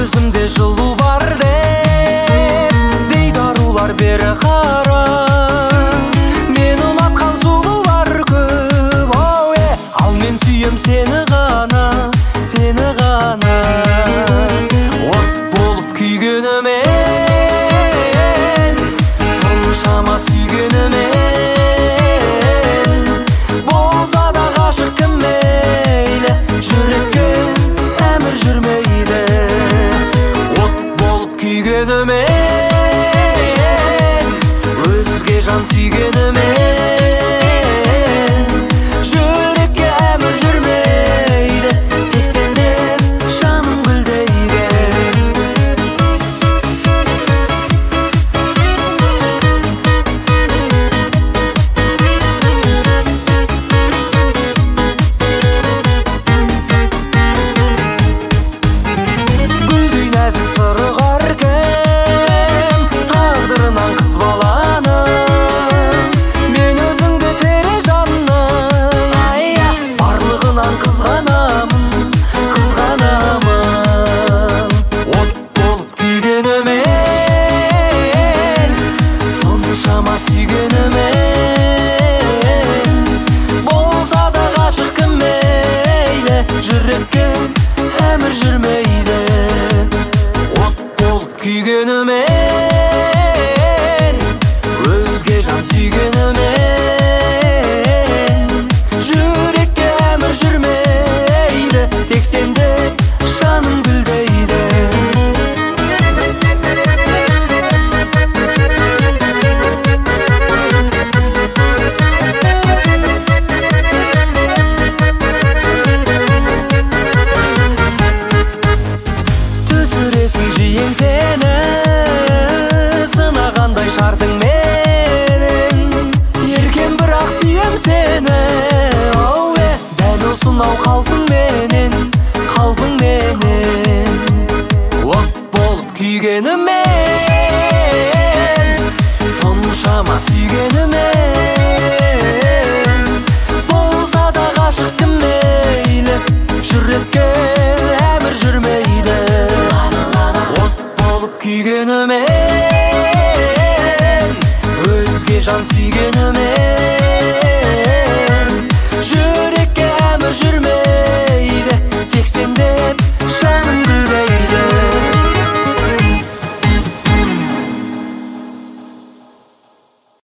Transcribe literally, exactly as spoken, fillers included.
жүзімде жылу бар деп дейді арулар бері қара. Мен ұнатқан сұлулар көп, ау е, ал мен сүйем сені ғана, сені ғана. От болып күйгенімен, соншама сүйгенімен, болса да ғашық кім мейлі, жүрекке әмір жүрмейді. От болып күйгенімен, өзге жан сүйгенімен, жүрекке әмір жүрмейді. Тек сенде жаным гүлдейді. Гүлдей нәзік сырғар кім, тағдырынан қыз баланы. Мен өзіңді тере жанның, ай-я, барлығынан қызғанамын, қызғанамын. От болып күйгенімен, соншама сүйгенімен, болса да ғашық кім мейлі, жүрекке әмір жүрмейді. От болып күйгенімен, өзге жан сүйгенімен, жүрекке әмір жүрмейді. Тек сенде жаным гүлдейді. Түсіресің жиен сені, сынағандай шартың менің. Еркем бірақ сүйем сені, ау е, дәл осынау қалпыңменен, қалпыңменен. От болып күйгенімен, соншама сүйгенімен, болса да ғашық кім мейлі, жүрекке әмір жүрмейді. От болып күйгенімен, өзге жан